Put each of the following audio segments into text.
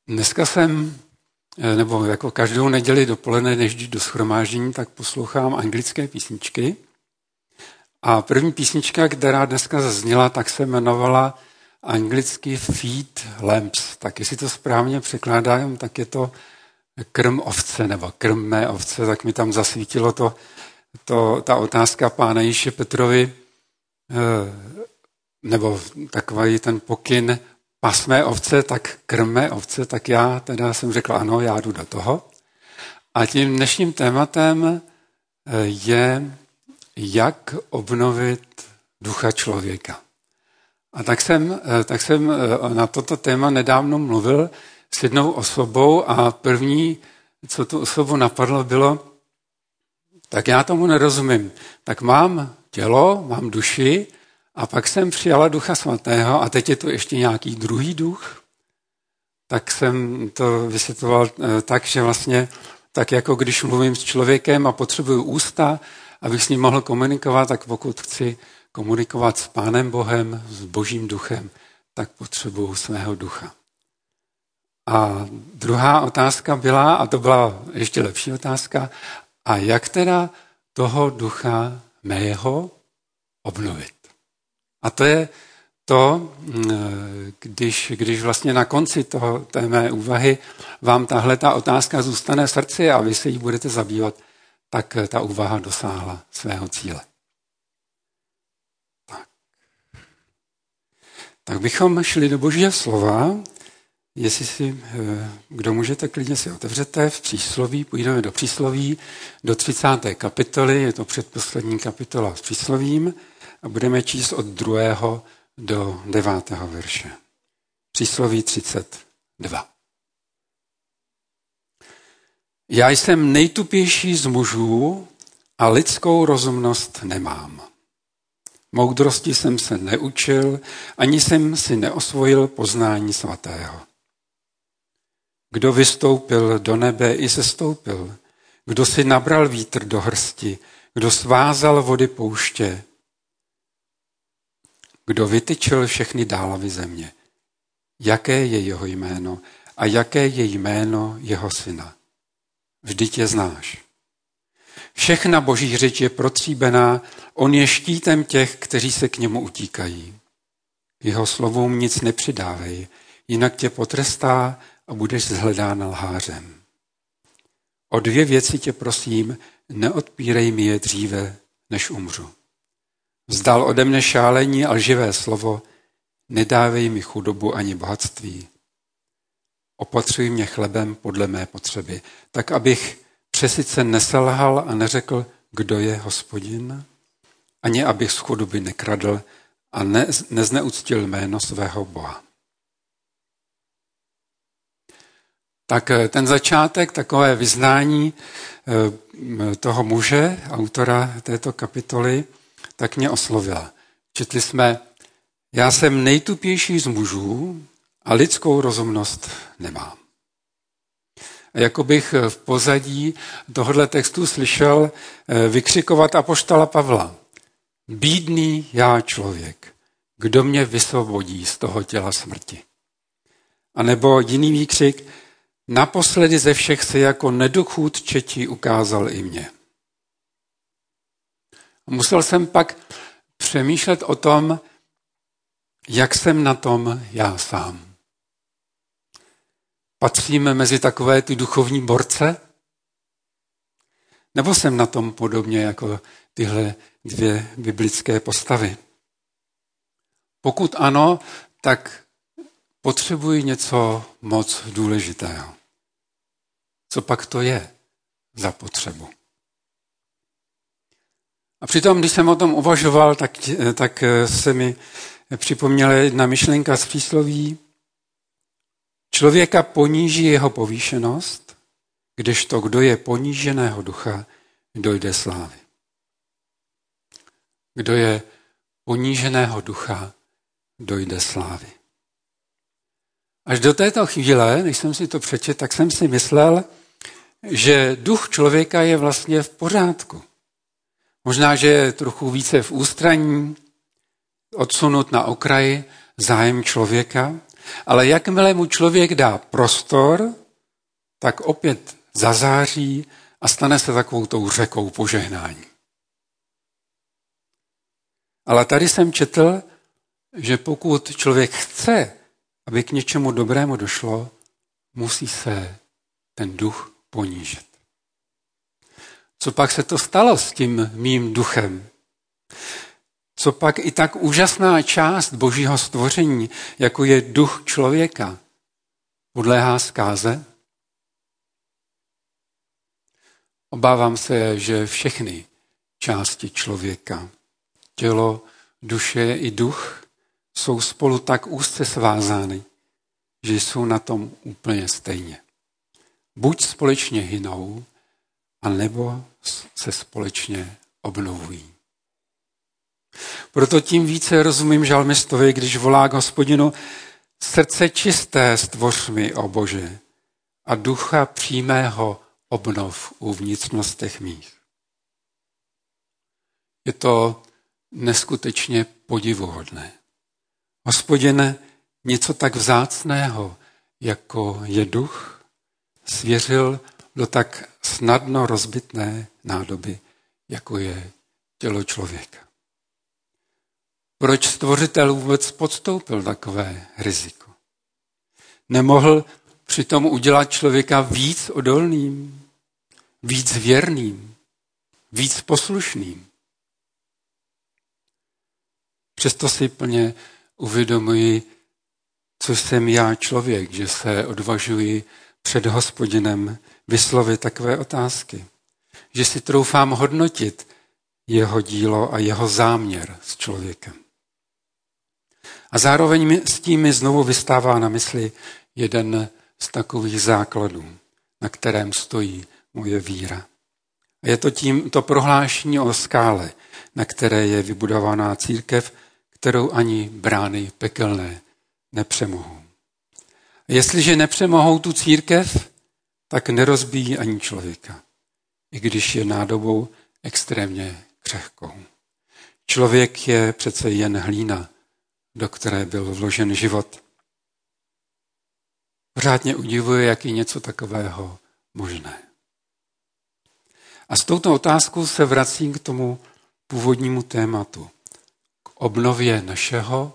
Dneska nebo jako každou neděli dopoledne, než jdu do shromáždění, tak poslouchám anglické písničky. A první písnička, která dneska zazněla, tak se jmenovala anglicky Feed Lambs. Tak jestli to správně překládám, tak je to krm ovce nebo krm mé ovce, tak mi tam zasvítilo ta otázka pána Ježíše Petrovi, nebo takový ten pokyn pas mé ovce, tak krm mé ovce, tak já teda jsem řekl ano, já jdu do toho. A tím dnešním tématem je, jak obnovit ducha člověka. A tak jsem na toto téma nedávno mluvil s jednou osobou a první, co tu osobu napadlo, bylo, tak já tomu nerozumím. Tak mám tělo, mám duši a pak jsem přijala Ducha Svatého a teď je tu ještě nějaký druhý duch. Tak jsem to vysvětloval tak, že vlastně tak jako když mluvím s člověkem a potřebuju ústa, abych s ním mohl komunikovat, tak pokud chci komunikovat s Pánem Bohem, s Božím duchem, tak potřebuju svého ducha. A druhá otázka byla, a to byla ještě lepší otázka, a jak teda toho ducha mého obnovit? A to je to, když vlastně na konci té mé úvahy vám tahleta otázka zůstane v srdci a vy se jí budete zabývat, tak ta úvaha dosáhla svého cíle. Tak bychom šli do Božího slova. Jestli si, kdo můžete, klidně si otevřete v přísloví, půjdeme do přísloví, do 30. kapitoly, je to předposlední kapitola s příslovím a budeme číst od 2. do 9. verše. Přísloví 32. Já jsem nejtupější z mužů a lidskou rozumnost nemám. Moudrosti jsem se neučil, ani jsem si neosvojil poznání svatého. Kdo vystoupil do nebe i sestoupil, kdo si nabral vítr do hrsti, kdo svázal vody pouště, kdo vytyčil všechny dálavy země. Jaké je jeho jméno a jaké je jméno jeho syna? Vždyť je znáš. Všechna boží řeč je protříbená, on je štítem těch, kteří se k němu utíkají. Jeho slovům nic nepřidávej, jinak tě potrestá a budeš shledána lhářem. O 2 věci tě prosím, neodpírej mi je dříve, než umřu. Vzdal ode mne šálení a lživé slovo, nedávej mi chudobu ani bohatství. Opatřuj mě chlebem podle mé potřeby, tak abych přesycen neselhal a neřekl, kdo je Hospodin, ani abych z chudoby nekradl a nezneuctil jméno svého Boha. Tak ten začátek, takové vyznání toho muže, autora této kapitoly, tak mě oslovila. Četli jsme, já jsem nejtupější z mužů a lidskou rozumnost nemám. A jako bych v pozadí tohoto textu slyšel vykřikovat apoštola Pavla. Bídný já člověk, kdo mě vysvobodí z toho těla smrti. A nebo jiný výkřik, naposledy ze všech se jako nedochůdčetí ukázal i mě. A musel jsem pak přemýšlet o tom, jak jsem na tom já sám. Patříme mezi takové ty duchovní borce? Nebo jsem na tom podobně jako tyhle 2 biblické postavy? Pokud ano, tak potřebuji něco moc důležitého. Co pak to je za potřebu? A přitom, když jsem o tom uvažoval, tak se mi připomněla jedna myšlenka z přísloví. Člověka poníží jeho povýšenost, kdežto kdo je poníženého ducha, dojde slávy. Kdo je poníženého ducha, dojde slávy. Až do této chvíle, než jsem si to přečetl, tak jsem si myslel, že duch člověka je vlastně v pořádku. Možná, že je trochu více v ústraní, odsunut na okraji zájem člověka, Ale jakmile mu člověk dá prostor, tak opět zazáří a stane se takovou tou řekou požehnání. Ale tady jsem četl, že pokud člověk chce, aby k něčemu dobrému došlo, musí se ten duch ponížit. Co pak se to stalo s tím mým duchem? Co pak i tak úžasná část božího stvoření, jako je duch člověka, podléhá zkáze? Obávám se, že všechny části člověka, tělo, duše i duch, jsou spolu tak úzce svázány, že jsou na tom úplně stejně. Buď společně hynou, anebo se společně obnovují. Proto tím více rozumím žalmistovi, když volá k Hospodinu: srdce čisté stvoř mi, o Bože, a ducha přímého obnov u vnitřnostech mých. Je to neskutečně podivuhodné. Hospodin něco tak vzácného, jako je duch, svěřil do tak snadno rozbitné nádoby, jako je tělo člověka. Proč stvořitel vůbec podstoupil takové riziko? Nemohl přitom udělat člověka víc odolným, víc věrným, víc poslušným? Přesto si plně uvědomuji, co jsem já člověk, že se odvažuji před Hospodinem vyslovit takové otázky. Že si troufám hodnotit jeho dílo a jeho záměr s člověkem. A zároveň s tím mi znovu vystává na mysli jeden z takových základů, na kterém stojí moje víra. A je to to prohlášení o skále, na které je vybudovaná církev, kterou ani brány pekelné nepřemohou. A jestliže nepřemohou tu církev, tak nerozbíjí ani člověka, i když je nádobou extrémně křehkou. Člověk je přece jen hlína, do které byl vložen život. Pořád mě udivuje, jak je něco takového možné. A s touto otázkou se vracím k tomu původnímu tématu. K obnově našeho,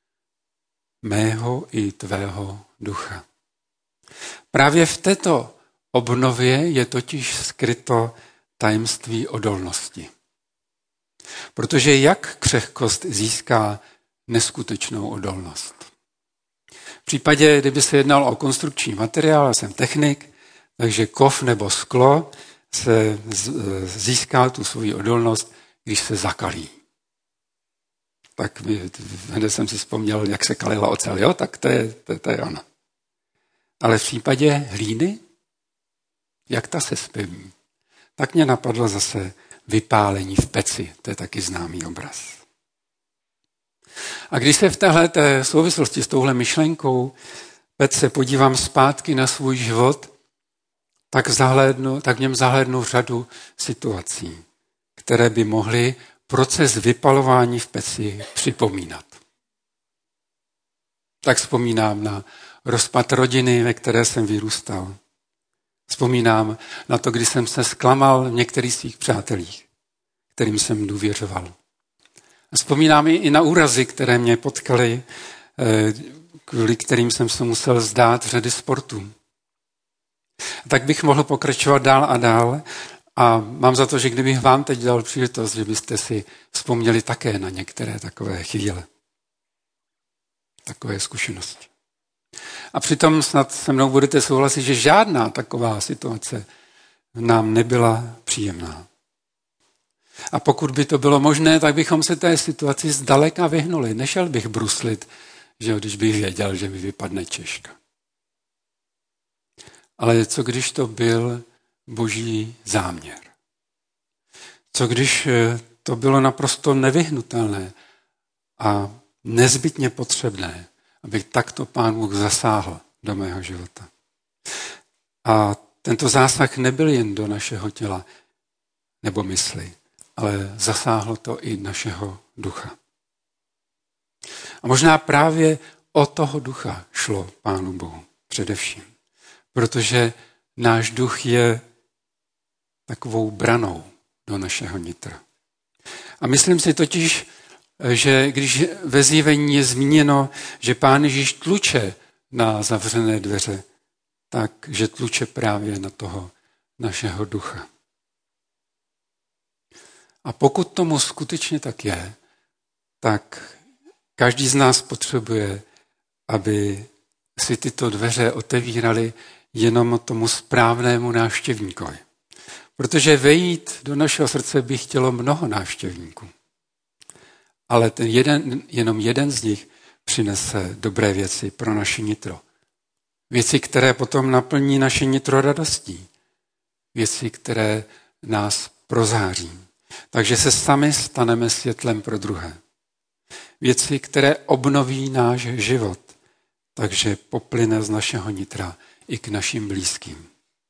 mého i tvého ducha. Právě v této obnově je totiž skryto tajemství odolnosti. Protože jak křehkost získá neskutečnou odolnost? V případě, kdyby se jednalo o konstrukční materiál, já jsem technik, takže kov nebo sklo se získá tu svoji odolnost, když se zakalí. Tak hned jsem si vzpomněl, jak se kalila ocel, jo? Tak to je ono. Ale v případě hlíny, jak ta se zpevní, tak mě napadlo zase vypálení v peci. To je taky známý obraz. A když se v téhleté souvislosti s touhle myšlenkou pece podívám zpátky na svůj život, tak v něm zahlédnu řadu situací, které by mohly proces vypalování v peci připomínat. Tak vzpomínám na rozpad rodiny, ve které jsem vyrůstal. Vzpomínám na to, kdy jsem se zklamal v některých svých přátelích, kterým jsem důvěřoval. A vzpomínám i na úrazy, které mě potkaly, kvůli kterým jsem se musel vzdát řady sportů. Tak bych mohl pokračovat dál a dál a mám za to, že kdybych vám teď dal příležitost, že byste si vzpomněli také na některé takové chvíle, takové zkušenosti. A přitom snad se mnou budete souhlasit, že žádná taková situace nám nebyla příjemná. A pokud by to bylo možné, tak bychom se té situaci zdaleka vyhnuli. Nešel bych bruslit, že když bych věděl, že mi vypadne češka. Ale co když to byl boží záměr? Co když to bylo naprosto nevyhnutelné a nezbytně potřebné, aby takto Pán Bůh zasáhl do mého života? A tento zásah nebyl jen do našeho těla nebo mysli, ale zasáhlo to i našeho ducha. A možná právě o toho ducha šlo Pánu Bohu především. Protože náš duch je takovou branou do našeho nitra. A myslím si totiž, že když ve zjevení je zmíněno, že Pán Ježíš tluče na zavřené dveře, takže tluče právě na toho našeho ducha. A pokud tomu skutečně tak je, tak každý z nás potřebuje, aby si tyto dveře otevíraly jenom tomu správnému návštěvníkovi. Protože vejít do našeho srdce by chtělo mnoho návštěvníků. Ale jenom jeden z nich přinese dobré věci pro naše nitro. Věci, které potom naplní naše nitro radostí. Věci, které nás prozáří. Takže se sami staneme světlem pro druhé. Věci, které obnoví náš život. Takže poplyne z našeho nitra i k našim blízkým.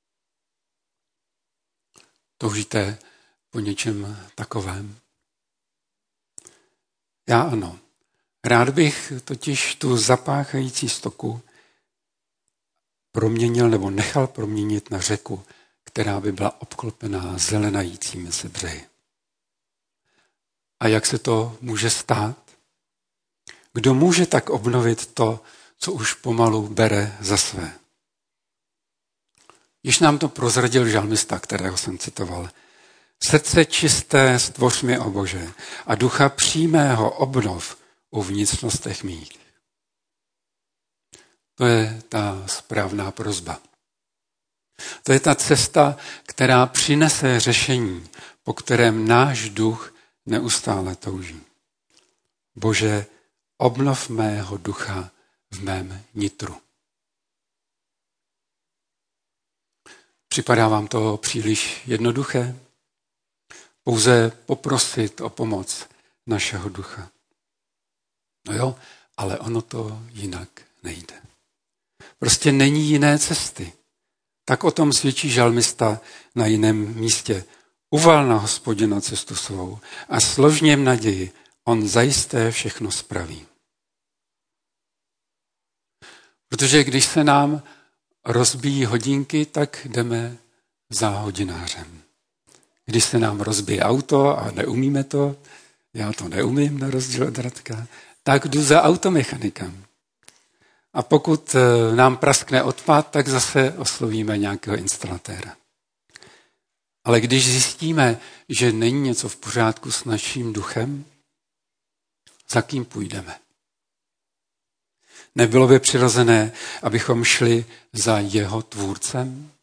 Toužíte po něčem takovém? Já ano. Rád bych totiž tu zapáchající stoku proměnil nebo nechal proměnit na řeku, která by byla obklopená zelenajícími se břehy. A jak se to může stát? Kdo může tak obnovit to, co už pomalu bere za své? Již nám to prozradil žalmista, kterého jsem citoval. Srdce čisté stvoř mi, o Bože, a ducha přímého obnov u vnitřnostech mých. To je ta správná prosba. To je ta cesta, která přinese řešení, po kterém náš duch neustále touží. Bože, obnov mého ducha v mém nitru. Připadá vám to příliš jednoduché? Pouze poprosit o pomoc našeho ducha. No jo, ale ono to jinak nejde. Prostě není jiné cesty. Tak o tom svědčí žalmista na jiném místě. Uval na Hospodina cestu svou a slož v něm naději, on zajisté všechno spraví. Protože když se nám rozbíjí hodinky, tak jdeme za hodinářem. Když se nám rozbije auto a neumíme to, já to neumím na rozdíl od Radka, tak jdu za automechanikem. A pokud nám praskne odpad, tak zase oslovíme nějakého instalatéra. Ale když zjistíme, že není něco v pořádku s naším duchem, za kým půjdeme? Nebylo by přirozené, abychom šli za jeho tvůrcem?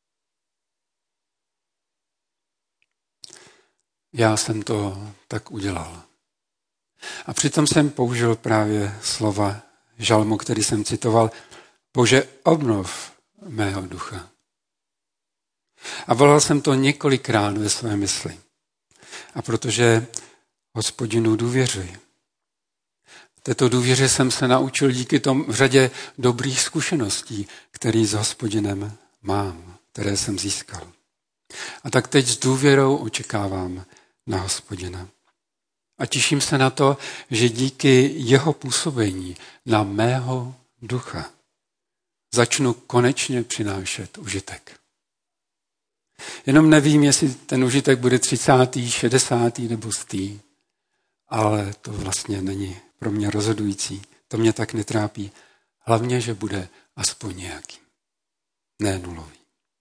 Já jsem to tak udělal. A přitom jsem použil právě slova žalmu, který jsem citoval. Bože, obnov mého ducha. A volal jsem to několikrát ve své mysli. A protože Hospodinu důvěřuji. Této důvěře jsem se naučil díky tomu řadě dobrých zkušeností, které s Hospodinem mám, které jsem získal. A tak teď s důvěrou očekávám na Hospodina. A těším se na to, že díky jeho působení na mého ducha začnu konečně přinášet užitek. Jenom nevím, jestli ten užitek bude 30., 60. nebo 100. Ale to vlastně není pro mě rozhodující. To mě tak netrápí. Hlavně, že bude aspoň nějaký. Ne nulový.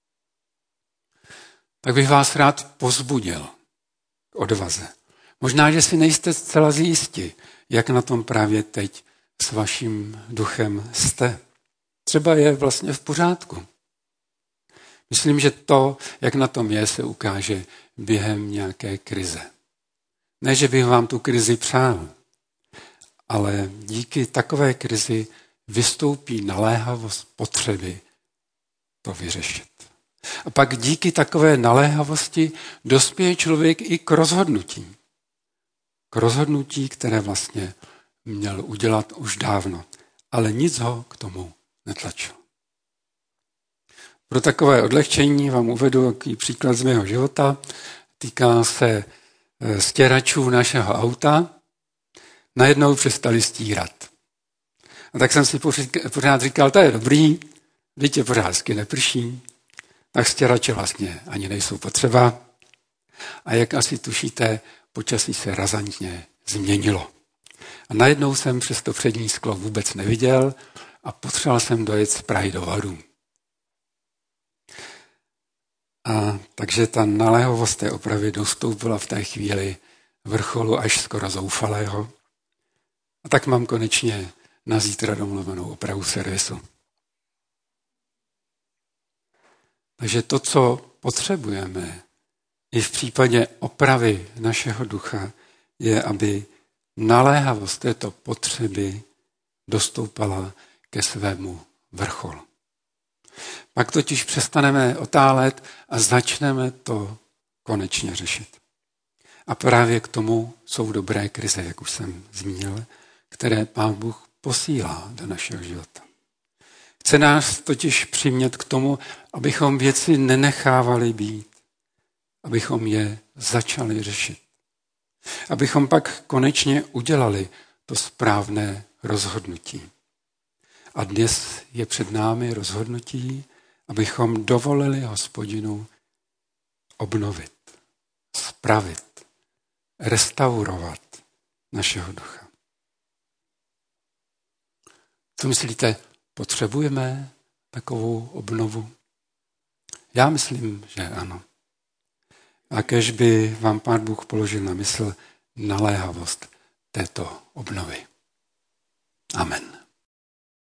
Tak bych vás rád povzbudil k odvaze. Možná, že si nejste zcela jisti, jak na tom právě teď s vaším duchem jste. Třeba je vlastně v pořádku. Myslím, že to, jak na tom je, se ukáže během nějaké krize. Ne, že bych vám tu krizi přál, ale díky takové krizi vystoupí naléhavost potřeby to vyřešit. A pak díky takové naléhavosti dospěje člověk i k rozhodnutí. K rozhodnutí, které vlastně měl udělat už dávno, ale nic ho k tomu netlačil. Pro takové odlehčení vám uvedu takový příklad z mého života. Týká se stěračů našeho auta. Najednou přestali stírat. A tak jsem si pořád říkal, to je dobrý, vždyť je pořád neprší, tak stěrače vlastně ani nejsou potřeba. A jak asi tušíte, počasí se razantně změnilo. A najednou jsem přes to přední sklo vůbec neviděl a potřeboval jsem dojet z Prahy do Varů. A takže ta naléhavost té opravy dostoupila v té chvíli vrcholu až skoro zoufalého. A tak mám konečně na zítra domluvenou opravu servisu. Takže to, co potřebujeme i v případě opravy našeho ducha, je, aby naléhavost této potřeby dostoupala ke svému vrcholu. Pak totiž přestaneme otálet a začneme to konečně řešit. A právě k tomu jsou dobré krize, jak už jsem zmínil, které Pán Bůh posílá do našeho života. Chce nás totiž přimět k tomu, abychom věci nenechávali být, abychom je začali řešit. Abychom pak konečně udělali to správné rozhodnutí. A dnes je před námi rozhodnutí, abychom dovolili Hospodinu obnovit, spravit, restaurovat našeho ducha. Co myslíte, potřebujeme takovou obnovu? Já myslím, že ano. A kéž by vám Pán Bůh položil na mysl naléhavost této obnovy. Amen.